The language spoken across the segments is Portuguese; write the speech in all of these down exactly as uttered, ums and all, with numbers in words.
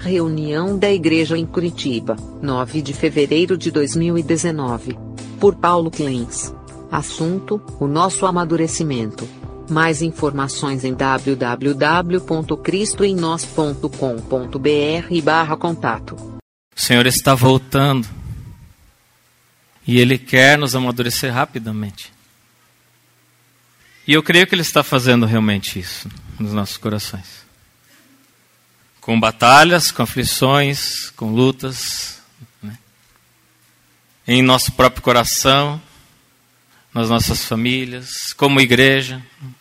Reunião da Igreja em Curitiba, nove de fevereiro de dois mil e dezenove. Por Paulo Clens. Assunto: o nosso amadurecimento. Mais informações em w w w ponto cristo em nós ponto com ponto b r barra contato. O Senhor está voltando. E Ele quer nos amadurecer rapidamente. E eu creio que Ele está fazendo realmente isso nos nossos corações. Com batalhas, com aflições, com lutas, né? Em nosso próprio coração, nas nossas famílias, como igreja.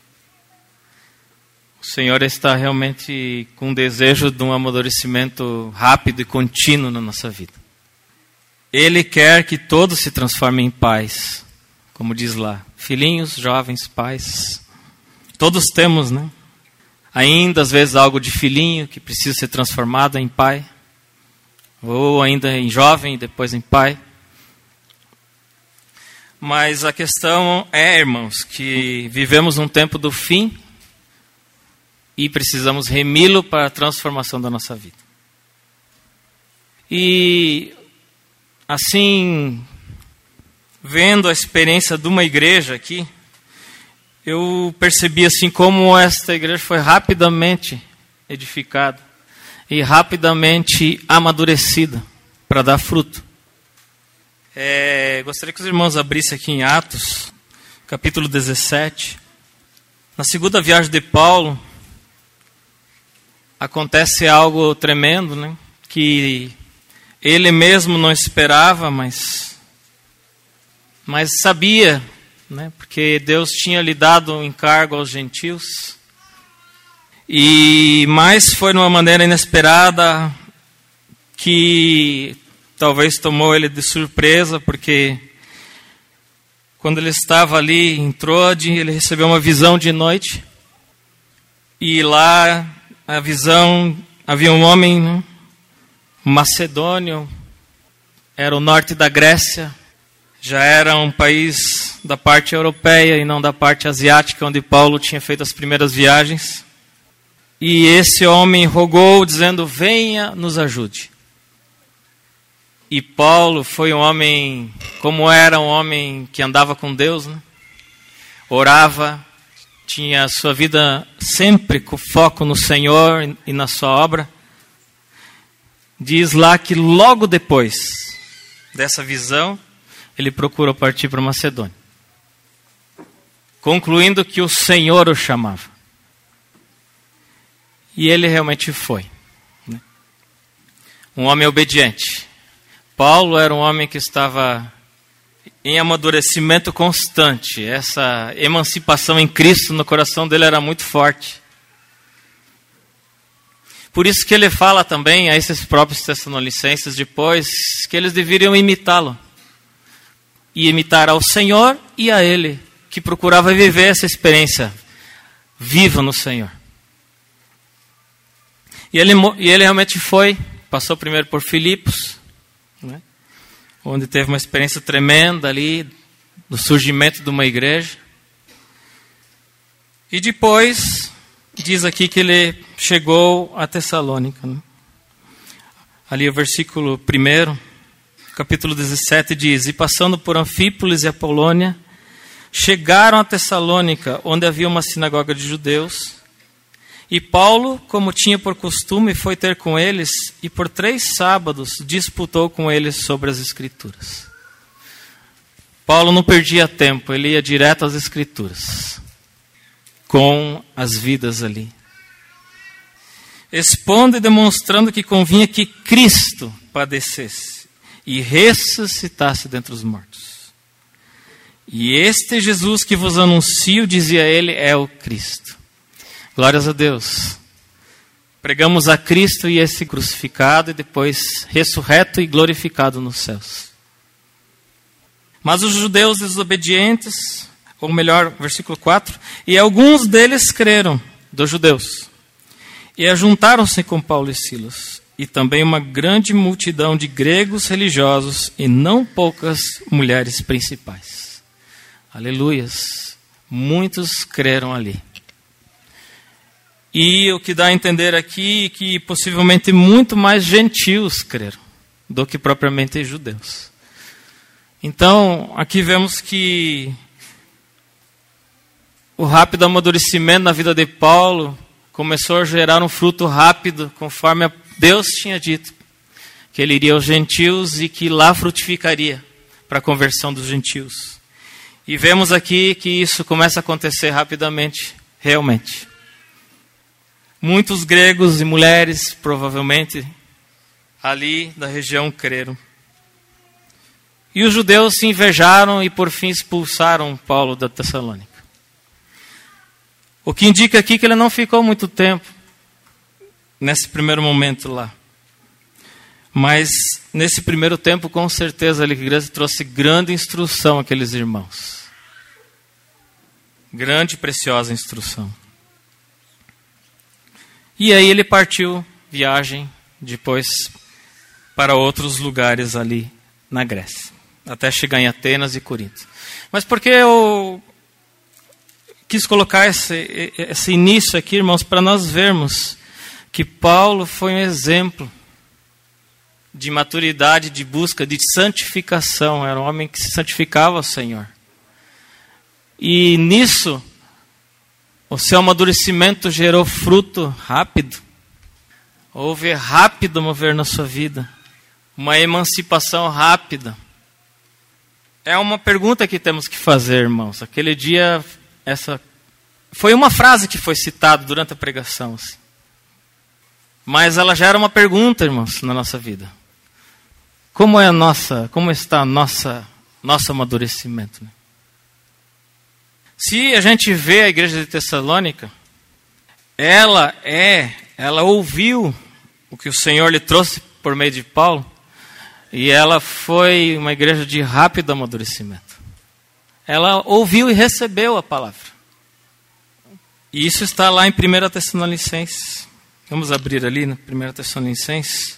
O Senhor está realmente com um desejo de um amadurecimento rápido e contínuo na nossa vida. Ele quer que todos se transformem em pais, como diz lá, filhinhos, jovens, pais. Todos temos, né? Ainda, às vezes, algo de filhinho que precisa ser transformado em pai. Ou ainda em jovem e depois em pai. Mas a questão é, irmãos, que vivemos um tempo do fim e precisamos remi-lo para a transformação da nossa vida. E, assim, vendo a experiência de uma igreja aqui, eu percebi assim como esta igreja foi rapidamente edificada e rapidamente amadurecida para dar fruto. É, gostaria que os irmãos abrissem aqui em Atos, capítulo dezessete. Na segunda viagem de Paulo, acontece algo tremendo, né? Que ele mesmo não esperava, mas, mas sabia, né? Porque Deus tinha lhe dado um encargo aos gentios. E mais foi de uma maneira inesperada que talvez tomou ele de surpresa, porque quando ele estava ali em Troade, ele recebeu uma visão de noite. E lá, a visão, havia um homem, né, um macedônio, era o norte da Grécia, já era um país da parte europeia e não da parte asiática, onde Paulo tinha feito as primeiras viagens. E esse homem rogou, dizendo, venha, nos ajude. E Paulo foi um homem, como era um homem que andava com Deus, né? Orava, tinha a sua vida sempre com foco no Senhor e na sua obra. Diz lá que logo depois dessa visão, ele procurou partir para Macedônia, concluindo que o Senhor o chamava. E ele realmente foi, né? Um homem obediente. Paulo era um homem que estava em amadurecimento constante. Essa emancipação em Cristo no coração dele era muito forte. Por isso que ele fala também a esses próprios tessalonicenses depois que eles deveriam imitá-lo. E imitar ao Senhor e a ele, que procurava viver essa experiência viva no Senhor. E ele, e ele realmente foi, passou primeiro por Filipos, né, onde teve uma experiência tremenda ali, do surgimento de uma igreja. E depois, diz aqui que ele chegou a Tessalônica, né? Ali o versículo primeiro, capítulo dezessete diz, e passando por Anfípolis e Apolônia, chegaram a Tessalônica, onde havia uma sinagoga de judeus. E Paulo, como tinha por costume, foi ter com eles, e por três sábados disputou com eles sobre as Escrituras. Paulo não perdia tempo, ele ia direto às Escrituras, com as vidas ali, expondo e demonstrando que convinha que Cristo padecesse e ressuscitasse dentre os mortos. E este Jesus que vos anuncio, dizia ele, é o Cristo. Glórias a Deus. Pregamos a Cristo e esse crucificado e depois ressurreto e glorificado nos céus. Mas os judeus desobedientes, ou melhor, versículo quatro, e alguns deles creram, dos judeus, e ajuntaram-se com Paulo e Silas, e também uma grande multidão de gregos religiosos e não poucas mulheres principais. Aleluias. Muitos creram ali. E o que dá a entender aqui é que possivelmente muito mais gentios creram do que propriamente judeus. Então, aqui vemos que o rápido amadurecimento na vida de Paulo começou a gerar um fruto rápido, conforme Deus tinha dito, que ele iria aos gentios e que lá frutificaria para a conversão dos gentios. E vemos aqui que isso começa a acontecer rapidamente, realmente. Muitos gregos e mulheres, provavelmente, ali da região creram. E os judeus se invejaram e por fim expulsaram Paulo da Tessalônica. O que indica aqui que ele não ficou muito tempo nesse primeiro momento lá. Mas nesse primeiro tempo, com certeza, a igreja trouxe grande instrução àqueles irmãos. Grande e preciosa instrução. E aí ele partiu, viagem, depois para outros lugares ali na Grécia. Até chegar em Atenas e Corinto. Mas por que eu quis colocar esse, esse início aqui, irmãos, para nós vermos que Paulo foi um exemplo de maturidade, de busca, de santificação. Era um homem que se santificava ao Senhor. E nisso, o seu amadurecimento gerou fruto rápido. Houve rápido mover na sua vida. Uma emancipação rápida. É uma pergunta que temos que fazer, irmãos. Aquele dia, essa foi uma frase que foi citada durante a pregação. Assim. Mas ela já era uma pergunta, irmãos, na nossa vida. Como é a nossa, como está a nossa, nosso amadurecimento? Né? Se a gente vê a igreja de Tessalônica, ela é, ela ouviu o que o Senhor lhe trouxe por meio de Paulo, e ela foi uma igreja de rápido amadurecimento. Ela ouviu e recebeu a palavra. E isso está lá em primeira Tessalonicenses. Vamos abrir ali na primeira Tessalonicenses.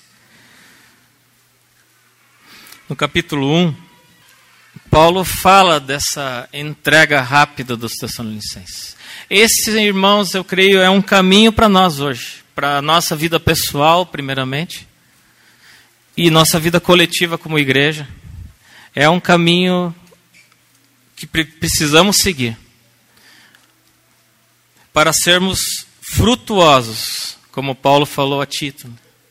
No capítulo um, Paulo fala dessa entrega rápida dos Tessalonicenses. Esse, irmãos, eu creio, é um caminho para nós hoje. Para a nossa vida pessoal, primeiramente. E nossa vida coletiva como igreja. É um caminho que precisamos seguir. Para sermos frutuosos, como Paulo falou a Tito.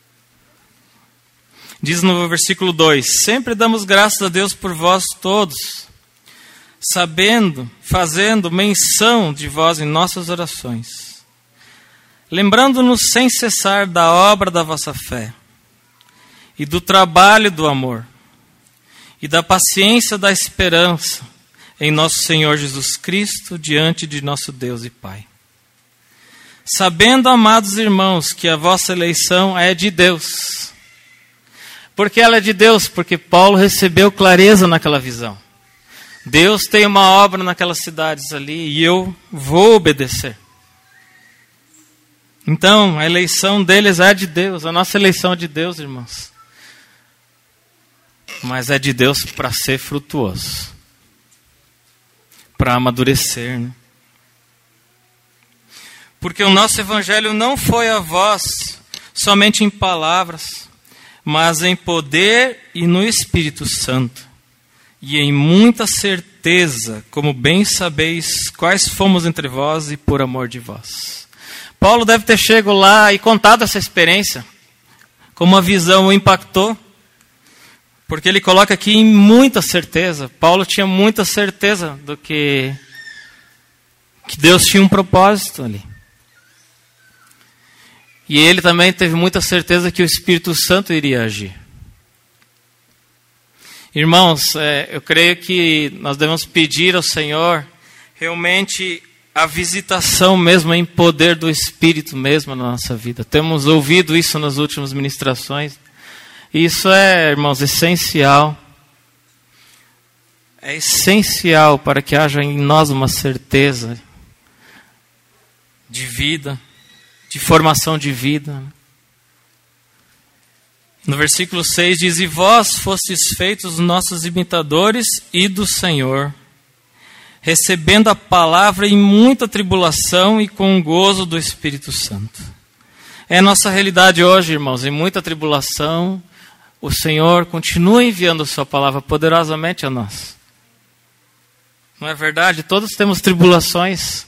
Diz no versículo dois, sempre damos graças a Deus por vós todos, sabendo, fazendo menção de vós em nossas orações, lembrando-nos sem cessar da obra da vossa fé, e do trabalho do amor, e da paciência da esperança em nosso Senhor Jesus Cristo, diante de nosso Deus e Pai. Sabendo, amados irmãos, que a vossa eleição é de Deus. Por que ela é de Deus? Porque Paulo recebeu clareza naquela visão. Deus tem uma obra naquelas cidades ali e eu vou obedecer. Então, a eleição deles é de Deus. A nossa eleição é de Deus, irmãos. Mas é de Deus para ser frutuoso. Para amadurecer, né? Porque o nosso evangelho não foi a vós somente em palavras, mas em poder e no Espírito Santo, e em muita certeza, como bem sabeis, quais fomos entre vós e por amor de vós. Paulo deve ter chegado lá e contado essa experiência, como a visão o impactou, porque ele coloca aqui em muita certeza. Paulo tinha muita certeza do que, que Deus tinha um propósito ali. E ele também teve muita certeza que o Espírito Santo iria agir. Irmãos, é, eu creio que nós devemos pedir ao Senhor realmente a visitação mesmo em poder do Espírito mesmo na nossa vida. Temos ouvido isso nas últimas ministrações. E isso é, irmãos, essencial. É essencial para que haja em nós uma certeza de vida, de formação de vida. No versículo seis diz, e vós fostes feitos nossos imitadores e do Senhor, recebendo a palavra em muita tribulação e com gozo do Espírito Santo. É a nossa realidade hoje, irmãos, em muita tribulação, o Senhor continua enviando a sua palavra poderosamente a nós. Não é verdade? Todos temos tribulações.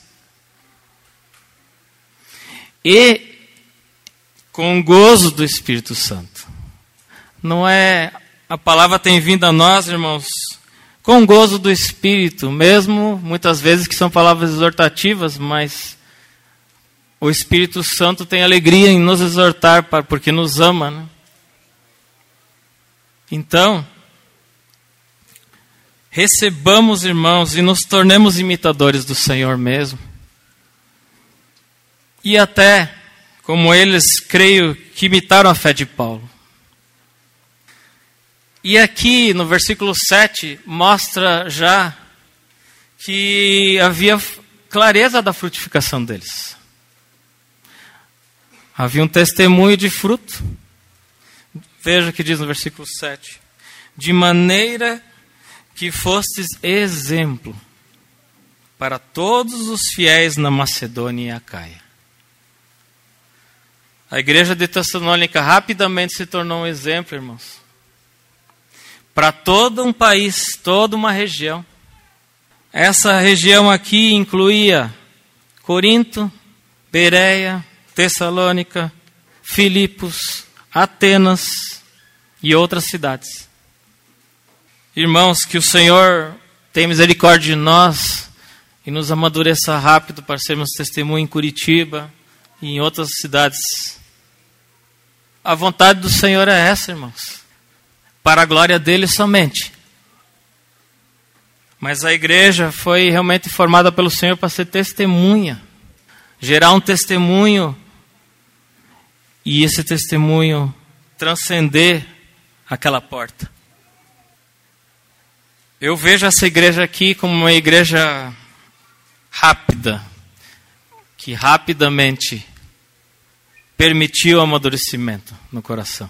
E com gozo do Espírito Santo. Não é... A palavra tem vindo a nós, irmãos, com gozo do Espírito, mesmo muitas vezes que são palavras exortativas, mas o Espírito Santo tem alegria em nos exortar, porque nos ama, né? Então, recebamos, irmãos, e nos tornemos imitadores do Senhor mesmo. E até, como eles, creio, que imitaram a fé de Paulo. E aqui, no versículo sete, mostra já que havia clareza da frutificação deles. Havia um testemunho de fruto. Veja o que diz no versículo sete. De maneira que fostes exemplo para todos os fiéis na Macedônia e Acaia. A igreja de Tessalônica rapidamente se tornou um exemplo, irmãos. Para todo um país, toda uma região. Essa região aqui incluía Corinto, Bereia, Tessalônica, Filipos, Atenas e outras cidades. Irmãos, que o Senhor tenha misericórdia de nós e nos amadureça rápido para sermos testemunho em Curitiba e em outras cidades. A vontade do Senhor é essa, irmãos. Para a glória dele somente. Mas a igreja foi realmente formada pelo Senhor para ser testemunha. Gerar um testemunho. E esse testemunho transcender aquela porta. Eu vejo essa igreja aqui como uma igreja rápida. Que rapidamente permitiu o amadurecimento no coração.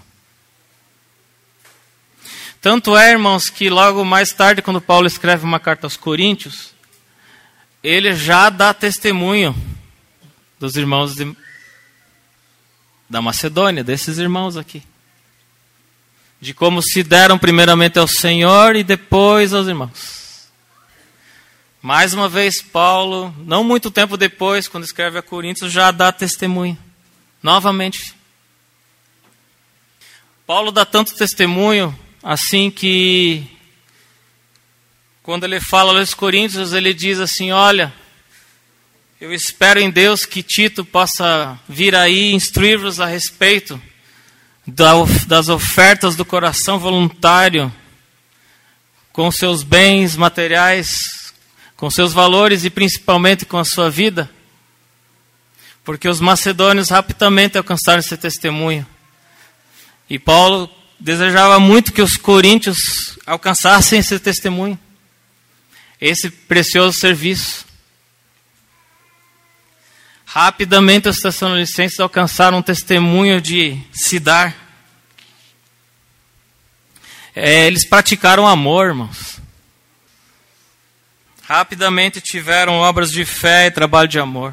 Tanto é, irmãos, que logo mais tarde, quando Paulo escreve uma carta aos Coríntios, ele já dá testemunho dos irmãos de, da Macedônia, desses irmãos aqui. De como se deram primeiramente ao Senhor e depois aos irmãos. Mais uma vez, Paulo, não muito tempo depois, quando escreve a Coríntios, já dá testemunho. Novamente. Paulo dá tanto testemunho, assim que, quando ele fala aos Coríntios, ele diz assim, olha, eu espero em Deus que Tito possa vir aí instruir-vos a respeito das ofertas do coração voluntário, com seus bens materiais, com seus valores e principalmente com a sua vida, porque os macedônios rapidamente alcançaram esse testemunho. E Paulo desejava muito que os coríntios alcançassem esse testemunho, esse precioso serviço. Rapidamente os tessalonicenses alcançaram um testemunho de se dar. É, eles praticaram amor, irmãos. Rapidamente tiveram obras de fé e trabalho de amor.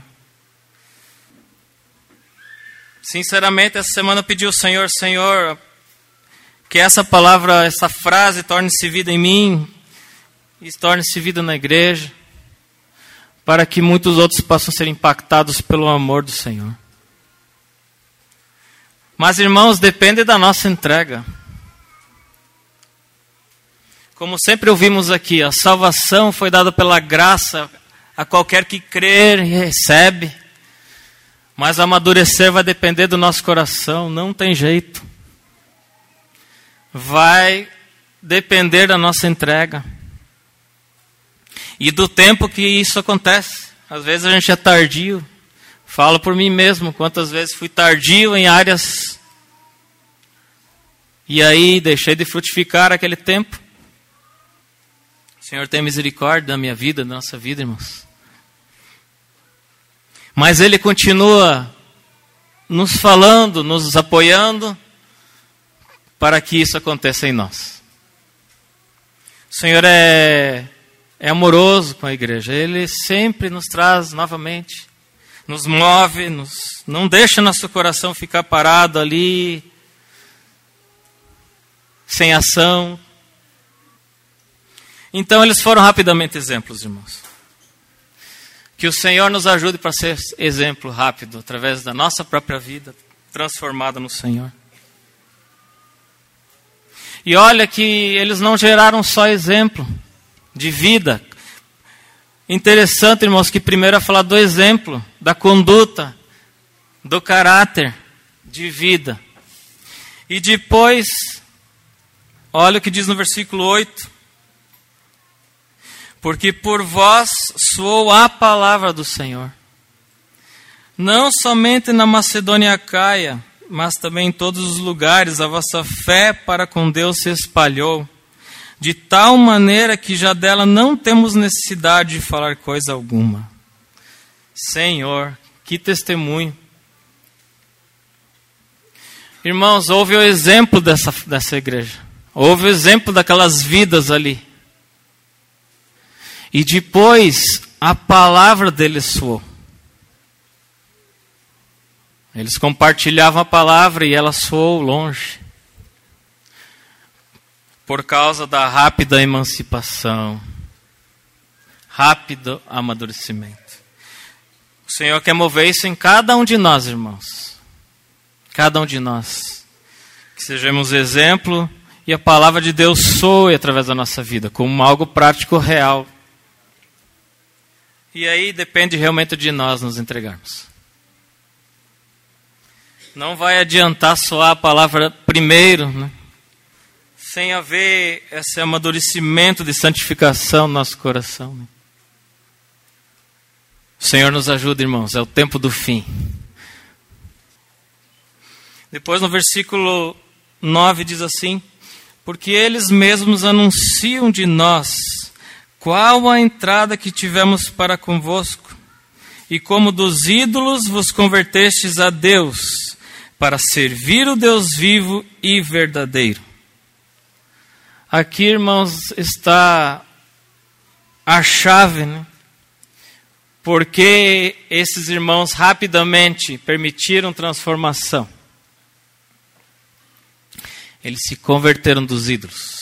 Sinceramente, essa semana eu pedi ao Senhor, Senhor, que essa palavra, essa frase torne-se vida em mim e torne-se vida na igreja, para que muitos outros possam ser impactados pelo amor do Senhor. Mas, irmãos, depende da nossa entrega. Como sempre ouvimos aqui, a salvação foi dada pela graça a qualquer que crer e recebe. Mas amadurecer vai depender do nosso coração, não tem jeito. Vai depender da nossa entrega. E do tempo que isso acontece. Às vezes a gente é tardio. Falo por mim mesmo, quantas vezes fui tardio em áreas. E aí deixei de frutificar aquele tempo. O Senhor tem misericórdia da minha vida, da nossa vida, irmãos. Mas Ele continua nos falando, nos apoiando, para que isso aconteça em nós. O Senhor é, é amoroso com a igreja. Ele sempre nos traz novamente, nos move, nos, não deixa nosso coração ficar parado ali, sem ação. Então eles foram rapidamente exemplos, irmãos. Que o Senhor nos ajude para ser exemplo rápido, através da nossa própria vida, transformada no Senhor. E olha que eles não geraram só exemplo de vida. Interessante, irmãos, que primeiro é falar do exemplo, da conduta, do caráter de vida. E depois, olha o que diz no versículo oito. Porque por vós soou a palavra do Senhor, não somente na Macedônia e Acaia, mas também em todos os lugares a vossa fé para com Deus se espalhou, de tal maneira que já dela não temos necessidade de falar coisa alguma. Senhor, que testemunho. Irmãos, houve o exemplo dessa, dessa igreja, houve o exemplo daquelas vidas ali. E depois a palavra deles soou. Eles compartilhavam a palavra e ela soou longe. Por causa da rápida emancipação. Rápido amadurecimento. O Senhor quer mover isso em cada um de nós, irmãos. Cada um de nós. Que sejamos exemplo e a palavra de Deus soe através da nossa vida, como algo prático real. E aí depende realmente de nós nos entregarmos. Não vai adiantar soar a palavra primeiro, né? Sem haver esse amadurecimento de santificação no nosso coração. Né? O Senhor nos ajuda, irmãos, é o tempo do fim. Depois no versículo nove diz assim: porque eles mesmos anunciam de nós qual a entrada que tivemos para convosco, e como dos ídolos vos convertestes a Deus, para servir o Deus vivo e verdadeiro. Aqui, irmãos, está a chave, né? Porque esses irmãos rapidamente permitiram transformação. Eles se converteram dos ídolos.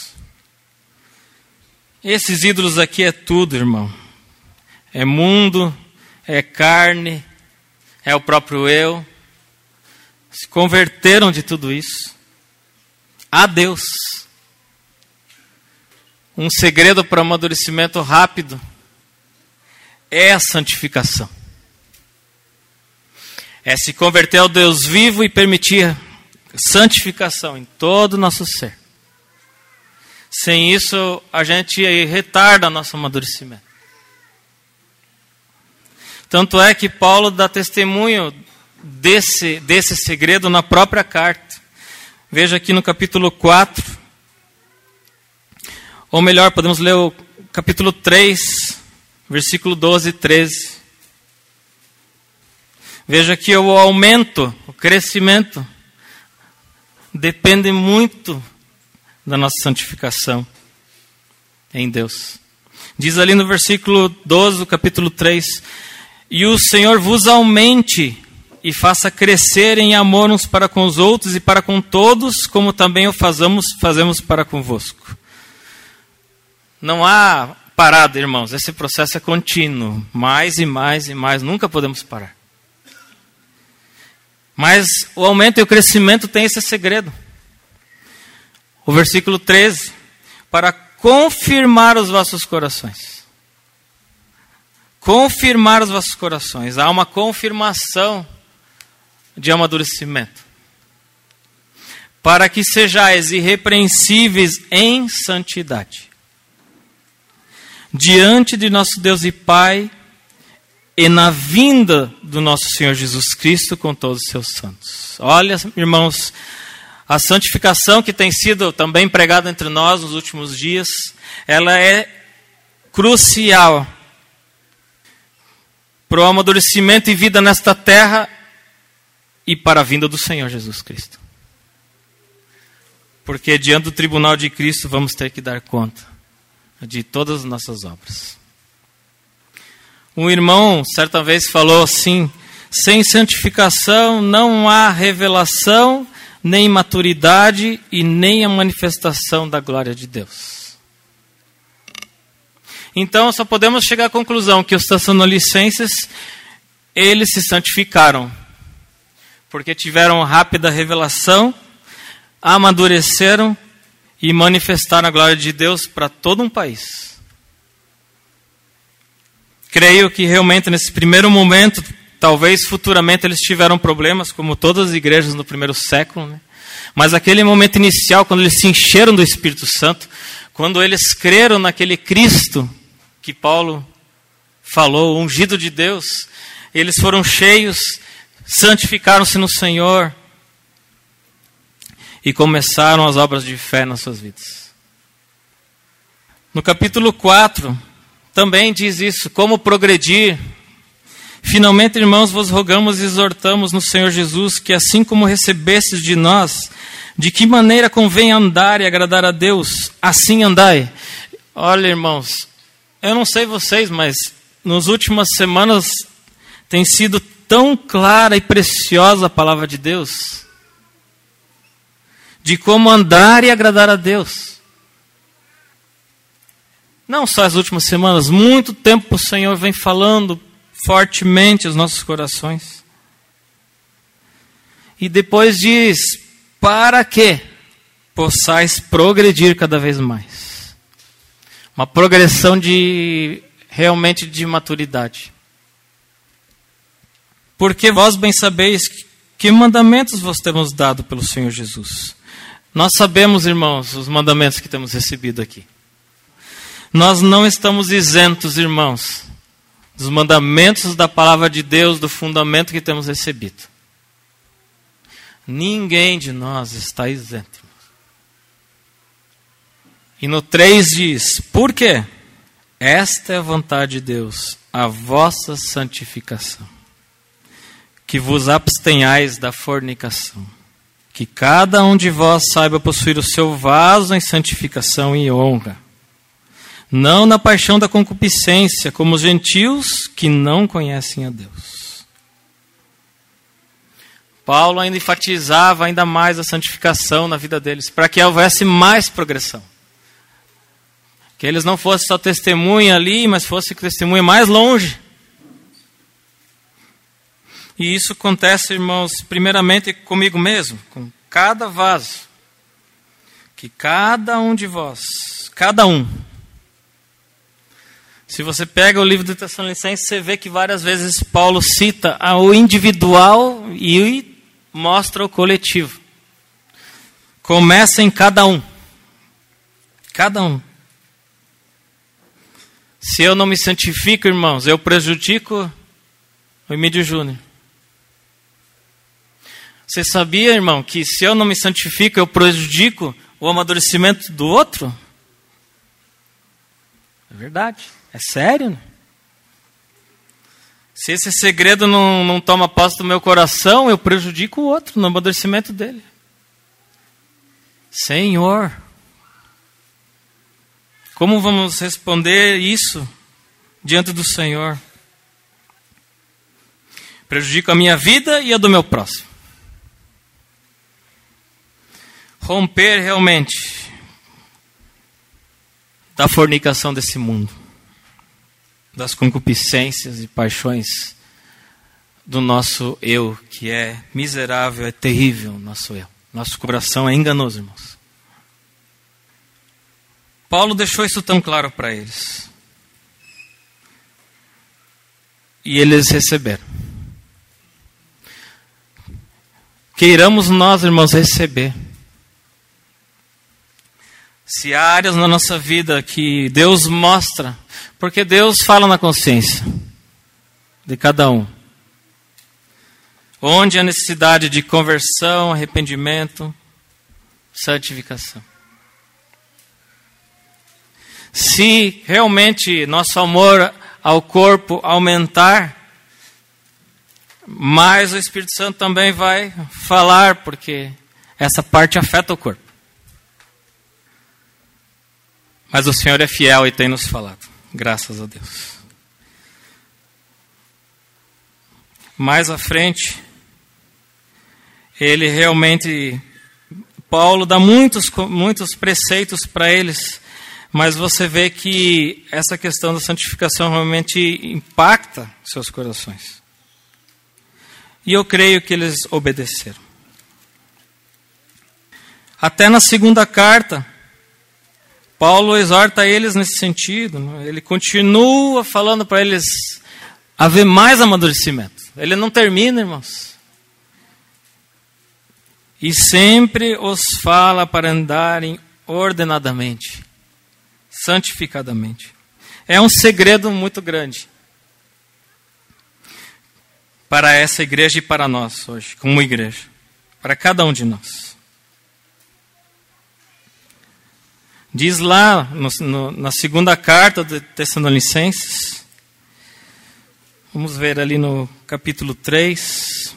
Esses ídolos aqui é tudo, irmão. É mundo, é carne, é o próprio eu. Se converteram de tudo isso a Deus. Um segredo para amadurecimento rápido é a santificação. É se converter ao Deus vivo e permitir santificação em todo o nosso ser. Sem isso, a gente retarda nosso amadurecimento. Tanto é que Paulo dá testemunho desse, desse segredo na própria carta. Veja aqui no capítulo quatro. Ou melhor, podemos ler o capítulo três, versículo doze e treze. Veja que o aumento, o crescimento, depende muito da nossa santificação em Deus. Diz ali no versículo doze, do capítulo três: e o Senhor vos aumente e faça crescer em amor uns para com os outros e para com todos, como também o fazemos, fazemos para convosco. Não há parada, irmãos. Esse processo é contínuo. Mais e mais e mais. Nunca podemos parar. Mas o aumento e o crescimento tem esse segredo. O versículo treze, para confirmar os vossos corações. Confirmar os vossos corações. Há uma confirmação de amadurecimento. Para que sejais irrepreensíveis em santidade. Diante de nosso Deus e Pai, e na vinda do nosso Senhor Jesus Cristo com todos os seus santos. Olha, irmãos, a santificação que tem sido também pregada entre nós nos últimos dias, ela é crucial para o amadurecimento e vida nesta terra e para a vinda do Senhor Jesus Cristo. Porque diante do tribunal de Cristo vamos ter que dar conta de todas as nossas obras. Um irmão certa vez falou assim: sem santificação não há revelação, nem maturidade e nem a manifestação da glória de Deus. Então só podemos chegar à conclusão que os tessalonicenses, eles se santificaram, porque tiveram rápida revelação, amadureceram e manifestaram a glória de Deus para todo um país. Creio que realmente nesse primeiro momento, talvez futuramente eles tiveram problemas, como todas as igrejas no primeiro século, né? Mas aquele momento inicial, quando eles se encheram do Espírito Santo, quando eles creram naquele Cristo que Paulo falou, ungido de Deus, eles foram cheios, santificaram-se no Senhor e começaram as obras de fé nas suas vidas. No capítulo quatro, também diz isso, como progredir. Finalmente, irmãos, vos rogamos e exortamos no Senhor Jesus que, assim como recebestes de nós, de que maneira convém andar e agradar a Deus, assim andai. Olha, irmãos, eu não sei vocês, mas nas últimas semanas tem sido tão clara e preciosa a palavra de Deus, de como andar e agradar a Deus. Não só as últimas semanas, muito tempo o Senhor vem falando fortemente aos nossos corações. E depois diz, para que possais progredir cada vez mais. Uma progressão de, realmente de maturidade. Porque vós bem sabeis que mandamentos vos temos dado pelo Senhor Jesus. Nós sabemos, irmãos, os mandamentos que temos recebido aqui. Nós não estamos isentos, irmãos, dos mandamentos da palavra de Deus, do fundamento que temos recebido. Ninguém de nós está isento. E no três diz, por quê? Esta é a vontade de Deus, a vossa santificação. Que vos abstenhais da fornicação. Que cada um de vós saiba possuir o seu vaso em santificação e honra. Não na paixão da concupiscência, como os gentios que não conhecem a Deus. Paulo ainda enfatizava ainda mais a santificação na vida deles, para que houvesse mais progressão. Que eles não fossem só testemunha ali, mas fossem testemunha mais longe. E isso acontece, irmãos, primeiramente comigo mesmo, com cada vaso. Que cada um de vós, cada um. Se você pega o livro de Tessalonicenses, você vê que várias vezes Paulo cita o individual e mostra o coletivo. Começa em cada um. Cada um. Se eu não me santifico, irmãos, eu prejudico o Emílio Júnior. Você sabia, irmão, que se eu não me santifico, eu prejudico o amadurecimento do outro? É verdade. É sério, né? Se esse segredo não, não toma posse do meu coração, eu prejudico o outro no amadurecimento dele. Senhor, como vamos responder isso diante do Senhor? Prejudico a minha vida e a do meu próximo. Romper realmente da fornicação desse mundo, das concupiscências e paixões do nosso eu, que é miserável, é terrível, nosso eu. Nosso coração é enganoso, irmãos. Paulo deixou isso tão claro para eles. E eles receberam. Queiramos nós, irmãos, receber. Se há áreas na nossa vida que Deus mostra, porque Deus fala na consciência de cada um. Onde há necessidade de conversão, arrependimento, santificação. Se realmente nosso amor ao corpo aumentar, mais o Espírito Santo também vai falar, porque essa parte afeta o corpo. Mas o Senhor é fiel e tem nos falado. Graças a Deus. Mais à frente, ele realmente, Paulo dá muitos, muitos preceitos para eles, mas você vê que essa questão da santificação realmente impacta seus corações. E eu creio que eles obedeceram. Até na segunda carta, Paulo exorta eles nesse sentido. Ele continua falando para eles haver mais amadurecimento. Ele não termina, irmãos. E sempre os fala para andarem ordenadamente, santificadamente. É um segredo muito grande para essa igreja e para nós hoje, como igreja. Para cada um de nós. Diz lá no, no, na segunda carta de Tessalonicenses, vamos ver ali no capítulo três.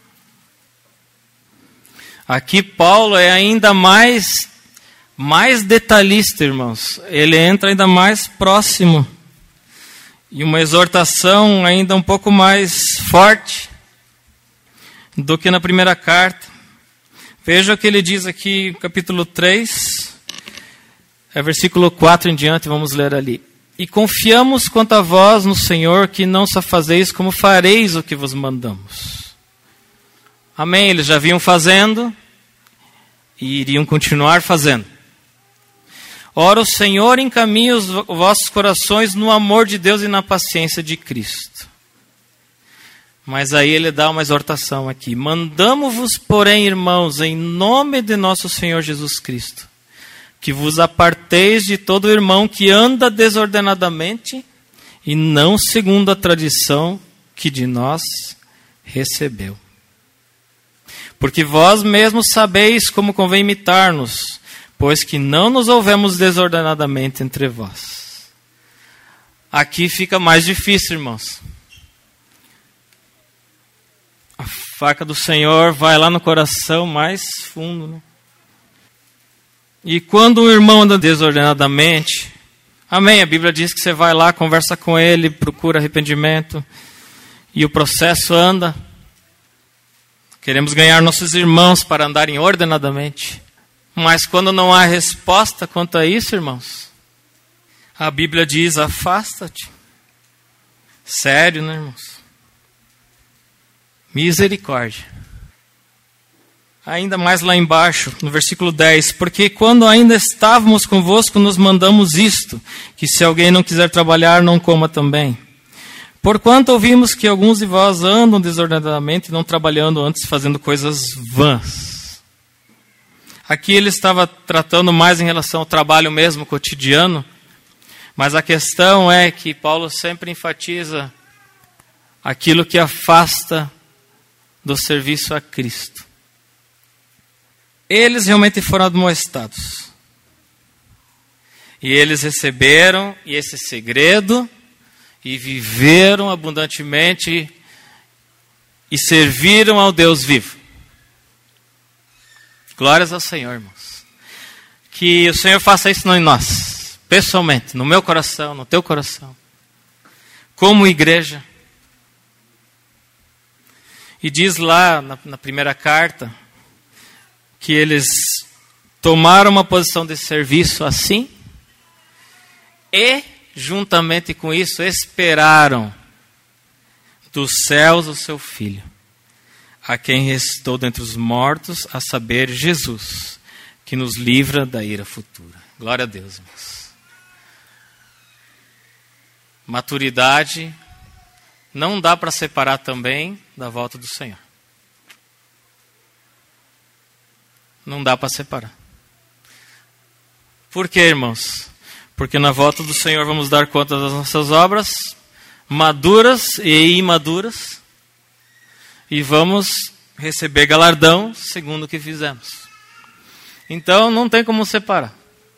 Aqui Paulo é ainda mais, mais detalhista, irmãos. Ele entra ainda mais próximo. E uma exortação ainda um pouco mais forte do que na primeira carta. Veja o que ele diz aqui, capítulo três. É versículo quatro em diante, vamos ler ali. E confiamos quanto a vós no Senhor, que não só fazeis, como fareis o que vos mandamos. Amém? Eles já vinham fazendo e iriam continuar fazendo. Ora, o Senhor encaminha os vossos corações no amor de Deus e na paciência de Cristo. Mas aí ele dá uma exortação aqui. Mandamo-vos, porém, irmãos, em nome de nosso Senhor Jesus Cristo, que vos aparteis de todo irmão que anda desordenadamente e não segundo a tradição que de nós recebeu. Porque vós mesmos sabeis como convém imitar-nos, pois que não nos ouvemos desordenadamente entre vós. Aqui fica mais difícil, irmãos. A faca do Senhor vai lá no coração mais fundo, né? E quando um irmão anda desordenadamente, amém, a Bíblia diz que você vai lá, conversa com ele, procura arrependimento, e o processo anda. Queremos ganhar nossos irmãos para andarem ordenadamente. Mas quando não há resposta quanto a isso, irmãos, a Bíblia diz, afasta-te. Sério, né, irmãos? Misericórdia. Ainda mais lá embaixo, no versículo dez. Porque quando ainda estávamos convosco, nos mandamos isto, que se alguém não quiser trabalhar, não coma também. Porquanto ouvimos que alguns de vós andam desordenadamente, não trabalhando, antes fazendo coisas vãs. Aqui ele estava tratando mais em relação ao trabalho mesmo, cotidiano. Mas a questão é que Paulo sempre enfatiza aquilo que afasta do serviço a Cristo. Eles realmente foram admoestados. E eles receberam esse segredo e viveram abundantemente e serviram ao Deus vivo. Glórias ao Senhor, irmãos. Que o Senhor faça isso em nós, pessoalmente, no meu coração, no teu coração, como igreja. E diz lá na, na primeira carta, que eles tomaram uma posição de serviço assim, e, juntamente com isso, esperaram dos céus o seu Filho, a quem restou dentre os mortos, a saber, Jesus, que nos livra da ira futura. Glória a Deus, irmãos. Maturidade não dá para separar também da volta do Senhor. Não dá para separar. Por quê, irmãos? Porque na volta do Senhor vamos dar conta das nossas obras, maduras e imaduras, e vamos receber galardão segundo o que fizemos. Então não tem como separar.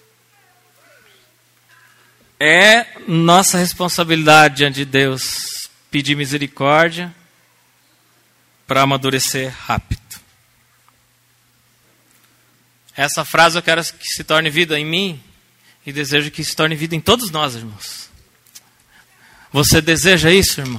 É nossa responsabilidade diante de Deus pedir misericórdia para amadurecer rápido. Essa frase eu quero que se torne vida em mim E desejo que se torne vida em todos nós, irmãos. Você deseja isso, irmão?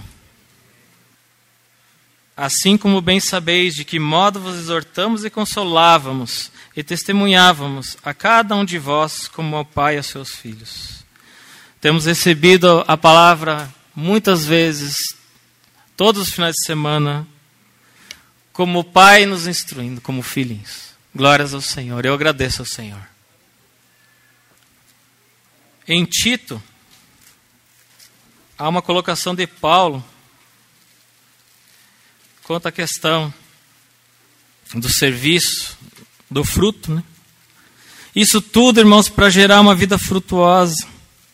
Assim como bem sabeis de que modo vos exortamos e consolávamos e testemunhávamos a cada um de vós como ao Pai e aos seus filhos. Temos recebido a palavra muitas vezes, todos os finais de semana, como o Pai nos instruindo, como filhinhos. Glórias ao Senhor, eu agradeço ao Senhor. Em Tito, há uma colocação de Paulo quanto à questão do serviço, do fruto, né? Isso tudo, irmãos, para gerar uma vida frutuosa.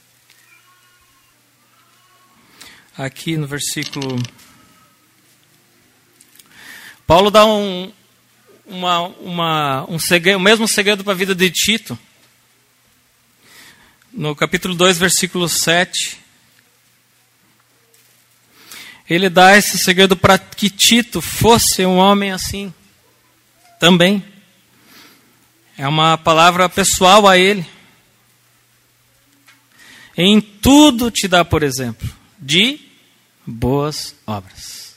Aqui no versículo... Paulo dá um, uma, uma, um segredo, o mesmo segredo para a vida de Tito. No capítulo dois, versículo sete, ele dá esse segredo para que Tito fosse um homem assim também. É uma palavra pessoal a ele. Em tudo te dá, por exemplo, de boas obras.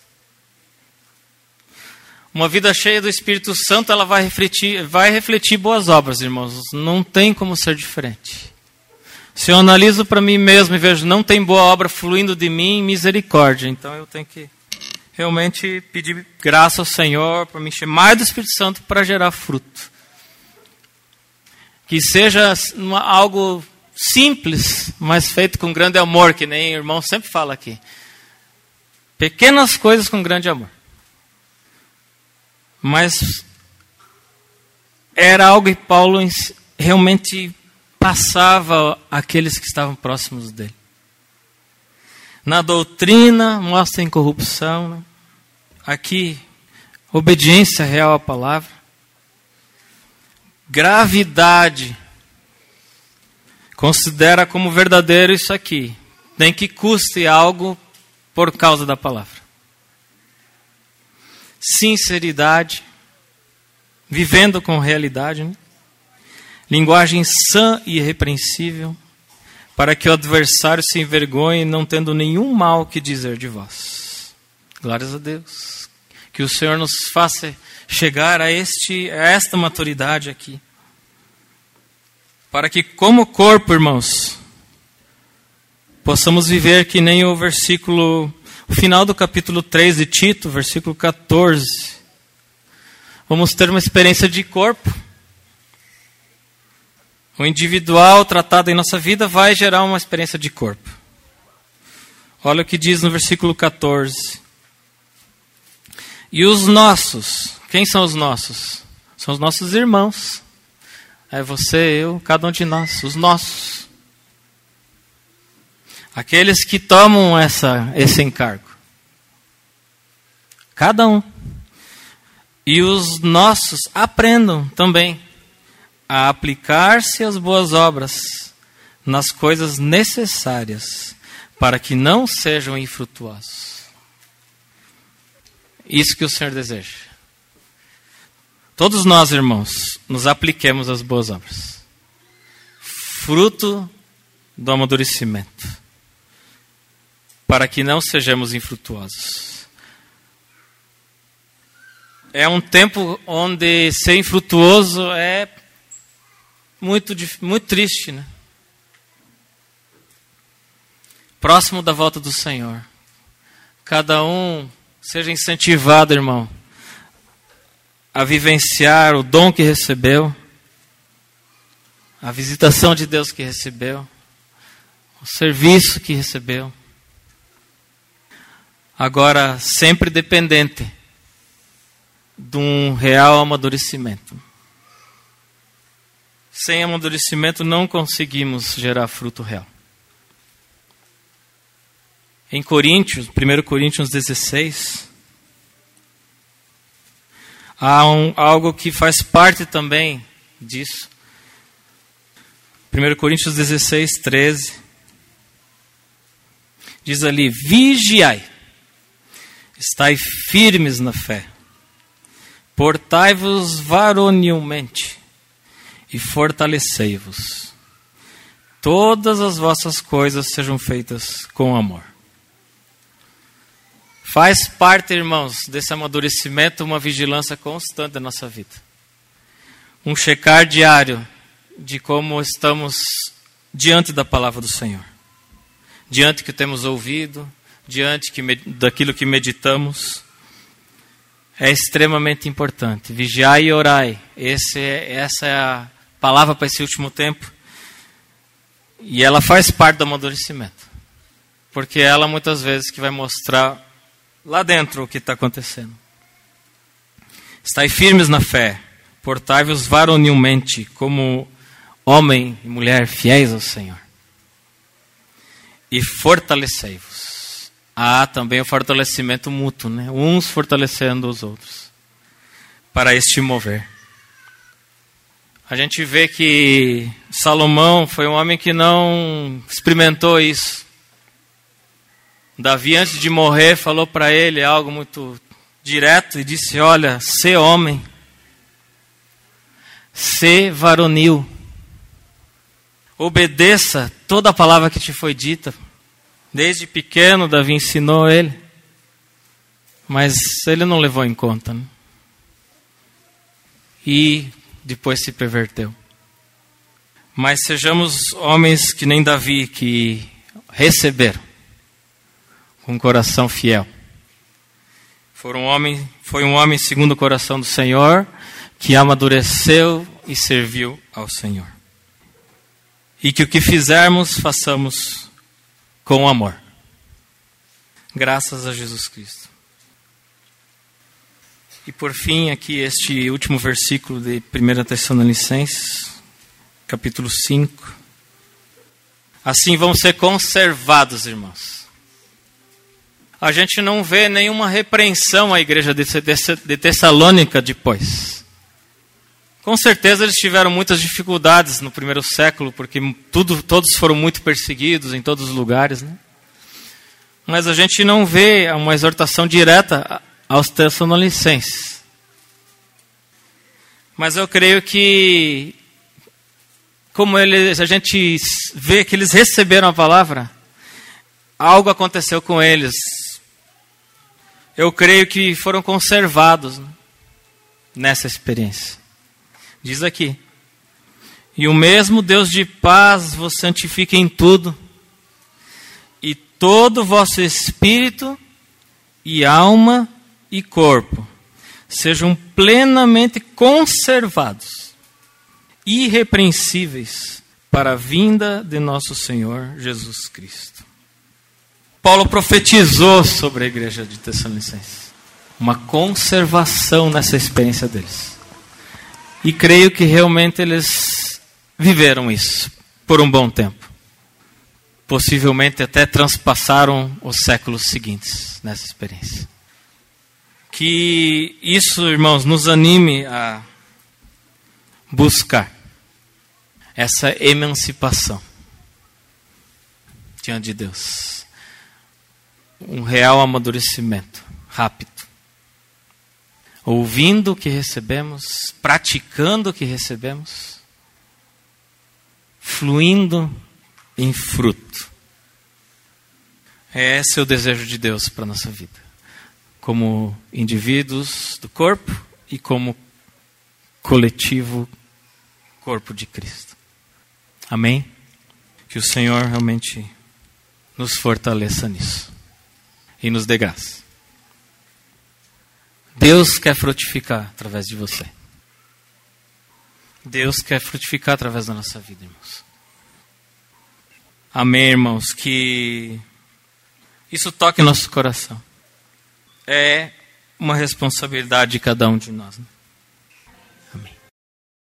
Uma vida cheia do Espírito Santo, ela vai refletir, vai refletir boas obras, irmãos. Não tem como ser diferente. Se eu analiso para mim mesmo e vejo não tem boa obra fluindo de mim, misericórdia. Então eu tenho que realmente pedir graça ao Senhor para me encher mais do Espírito Santo para gerar fruto. Que seja uma, algo simples, mas feito com grande amor, que nem o irmão sempre fala aqui. Pequenas coisas com grande amor. Mas era algo que Paulo realmente passava àqueles que estavam próximos dele. Na doutrina, mostra a incorrupção. Né? Aqui, obediência real à palavra. Gravidade. Considera como verdadeiro isso aqui. Nem que custe algo por causa da palavra. Sinceridade. Vivendo com realidade, né? Linguagem sã e irrepreensível, para que o adversário se envergonhe, não tendo nenhum mal que dizer de vós. Glórias a Deus. Que o Senhor nos faça chegar a, este, a esta maturidade aqui. Para que, como corpo, irmãos, possamos viver que nem o versículo, o final do capítulo três de Tito, versículo catorze. Vamos ter uma experiência de corpo. O individual tratado em nossa vida vai gerar uma experiência de corpo. Olha o que diz no versículo catorze. E os nossos, quem são os nossos? São os nossos irmãos. É você, eu, cada um de nós, os nossos. Aqueles que tomam essa, esse encargo. Cada um. E os nossos aprendam também a aplicar-se às boas obras nas coisas necessárias para que não sejam infrutuosos. Isso que o Senhor deseja. Todos nós, irmãos, nos apliquemos às boas obras. Fruto do amadurecimento. Para que não sejamos infrutuosos. É um tempo onde ser infrutuoso é muito, muito triste, né? Próximo da volta do Senhor. Cada um seja incentivado, irmão, a vivenciar o dom que recebeu, a visitação de Deus que recebeu, o serviço que recebeu. Agora, sempre dependente de um real amadurecimento. Sem amadurecimento não conseguimos gerar fruto real. Em Coríntios, primeiro Coríntios dezesseis, há um, algo que faz parte também disso. primeiro Coríntios dezesseis, treze. Diz ali, vigiai, estai firmes na fé, portai-vos varonilmente e fortalecei-vos. todas as vossas coisas sejam feitas com amor. Faz parte, irmãos, desse amadurecimento uma vigilância constante da nossa vida. Um checar diário de como estamos diante da palavra do Senhor. Diante do que temos ouvido, diante que, daquilo que meditamos. É extremamente importante. Vigiai e orai. Esse é, essa é a palavra para esse último tempo. E ela faz parte do amadurecimento. Porque ela muitas vezes que vai mostrar lá dentro o que está acontecendo. Estai firmes na fé, portai-vos varonilmente como homem e mulher fiéis ao Senhor. E fortalecei-vos. Há também o fortalecimento mútuo, né? Uns fortalecendo os outros, para este mover. A gente vê que Salomão foi um homem que não experimentou isso. Davi, antes de morrer, falou para ele algo muito direto e disse: olha, sê homem, sê varonil, obedeça toda a palavra que te foi dita. Desde pequeno, Davi ensinou ele, mas ele não levou em conta, né? E depois se perverteu. Mas sejamos homens que nem Davi, que receberam com um coração fiel. Foi um homem, foi um homem segundo o coração do Senhor, que amadureceu e serviu ao Senhor. E que o que fizermos, façamos com amor. Graças a Jesus Cristo. E por fim, aqui este último versículo de primeira Tessalonicenses, capítulo cinco. Assim vão ser conservados, irmãos. A gente não vê nenhuma repreensão à igreja de Tessalônica depois. Com certeza eles tiveram muitas dificuldades no primeiro século, porque tudo, todos foram muito perseguidos em todos os lugares, né? Mas a gente não vê uma exortação direta aos Tessalonicenses. Mas eu creio que, como eles, a gente vê que eles receberam a palavra, algo aconteceu com eles. Eu creio que foram conservados, né, nessa experiência. Diz aqui: e o mesmo Deus de paz vos santifique em tudo, e todo o vosso espírito e alma e corpo sejam plenamente conservados, irrepreensíveis, para a vinda de nosso Senhor Jesus Cristo. Paulo profetizou sobre a igreja de Tessalonicenses uma conservação nessa experiência deles. E creio que realmente eles viveram isso por um bom tempo. Possivelmente até transpassaram os séculos seguintes nessa experiência. Que isso, irmãos, nos anime a buscar essa emancipação diante de Deus. Um real amadurecimento rápido. Ouvindo o que recebemos, praticando o que recebemos, fluindo em fruto. Esse é o desejo de Deus para a nossa vida, como indivíduos do corpo e como coletivo corpo de Cristo. Amém? Que o Senhor realmente nos fortaleça nisso e nos dê graça. Deus quer frutificar através de você. Deus quer frutificar através da nossa vida, irmãos. Amém, irmãos? Que isso toque nosso coração. É uma responsabilidade de cada um de nós, né?